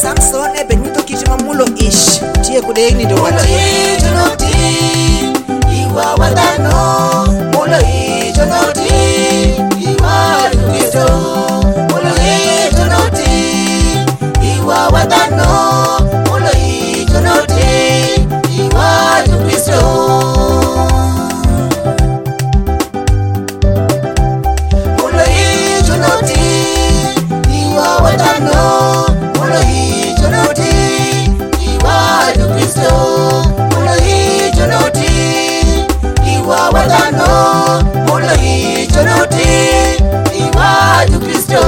Samson e benuto kitima mulo ish tie kudeni do Mulo ijonoti iwa wadano. Mulo ijonoti iwa Kristo. Mulo ijonoti iwa wadano. Mulo ijonoti iwa Kristo. Mulo ijonoti iwa wadano. Mulo ijonoti iwa Kristo. Mulo ijonoti iwa wadano. Mulo ijonoti iwa Kristo.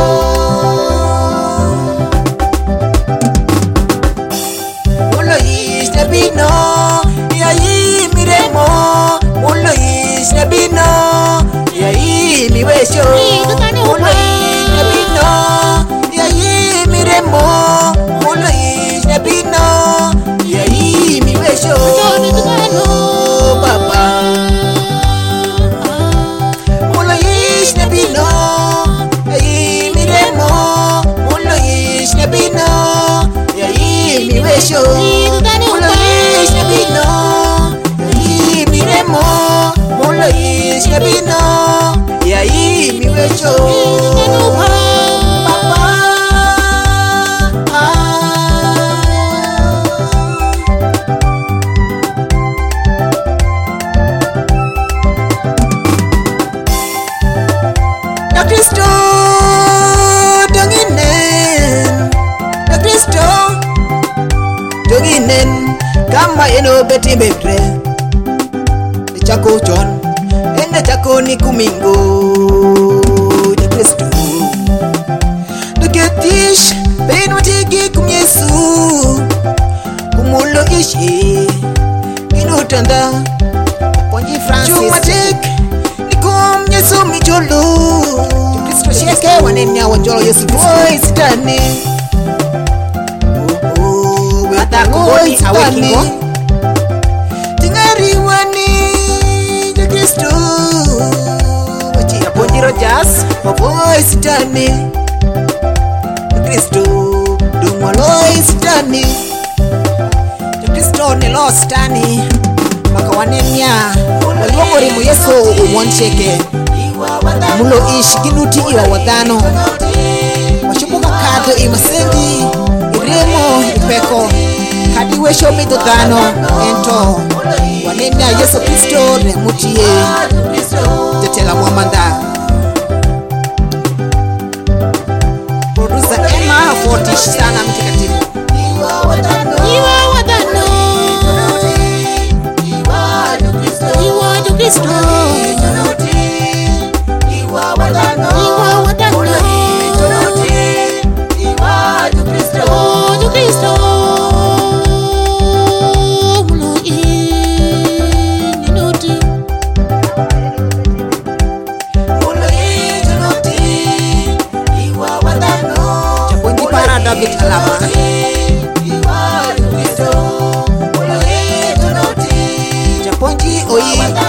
Mulo isnabino ya imiremo. Mulo isnabino ya imiwesho. Mulo isnabino ya imiremo. Mulo isnabino ya imiwesho. Baba mulo isnabino ya imiremo. Mulo isnabino ya imiwesho. Mulo isnabino ya imiremo. Mulo isnabino ya imiwesho. Na Kristo donginen. Na Kristo donginen. Kama eno beti bebre ni chako chon. Ende chako ni kumingo. Na Kristo Nuketish beno tigi kum Yesu. Kumulo ishi inutanda Ponji Francis Chumatek nikum Yesu mijolo. Kristo sheke wanenya wanjolo Yesu boy stani. Ata kugoni awekingo tingari wani ya Kristo. Wachi ya Ponji Rogers boy stani. Kristo dumwaloi stani. Kristo ni lo stani maka wanenya waluongori mu Yesu umwancheke. Mulo ish ginuti iwa wadano. Wachubuka kato imasendi iremo ipeko kadi wesho mido dhano ento wanenya Yesu Kristo remutie tetela mwamanda. Producer Emma Fortish sana mtakatifu. Iwa wadano. Iwa Kristo. Iwa wadano. David Alaba Japonji Oyi